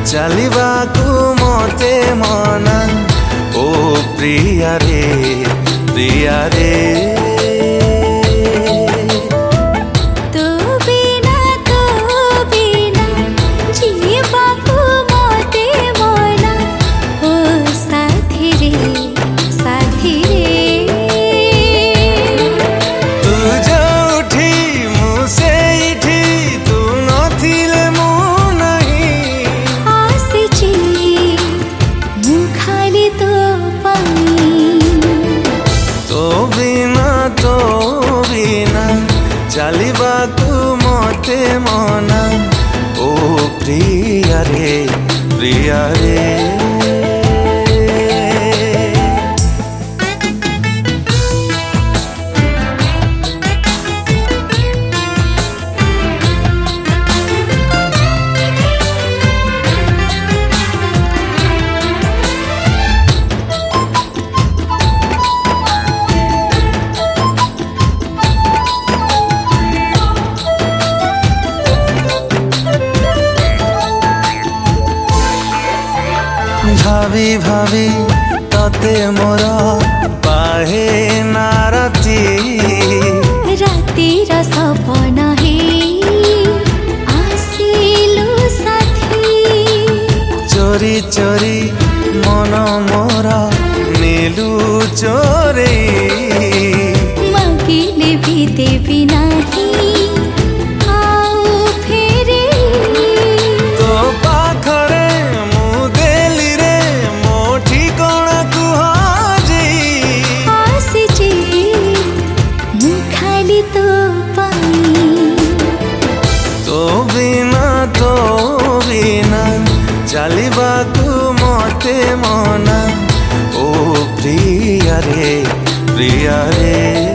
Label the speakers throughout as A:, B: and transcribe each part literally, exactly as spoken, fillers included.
A: ଚାଲିବାକୁ ମତେ ମନା ଓ ପ୍ରିୟା ରେ ପ୍ରିୟା ରେ ଚାଲିବାକୁ ମତେ ମନା ଓ ପ୍ରିୟା ରେ ପ୍ରିୟା ରେ ভাবি ভাবি ততে মোর পাহে না রাতি
B: রাতির সপন হে আসিলু সাথী
A: চোরি চোরি মন মোর নীলু চোরে
B: মাগিলে ভি দেবি নাহি
A: ଚାଲିବାକୁ ମତେ ମନା ଓ ପ୍ରିୟା ରେ ପ୍ରିୟା ରେ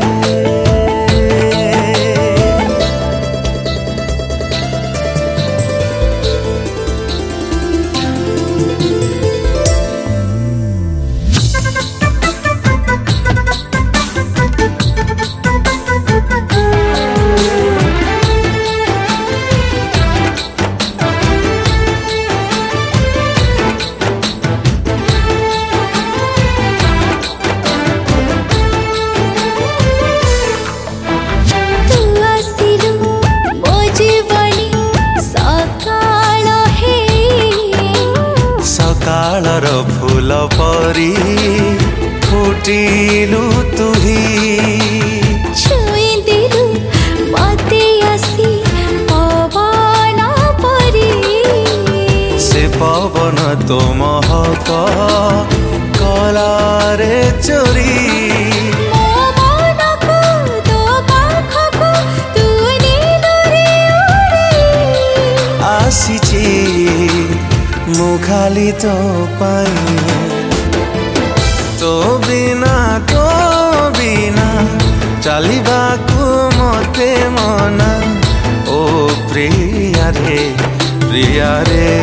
A: ସକାଳର ଫୁଲ ପରି ଫୁଟିଲୁ ତୁହି
B: ଛୁଇଁଦେଲୁ ମତେ ଆସି ପବନ ପରି
A: ସେ ପବନ ତୋ ମହକ କଲାରେ ଚୋରି ଆସିଛି ମୁଁ ଖାଲି ତୋ ପାଇଁ ତୋ ବିନା ତୋ ବିନା ଚାଲିବାକୁ ମତେ ମନା ଓ ପ୍ରିୟା ରେ ପ୍ରିୟା ରେ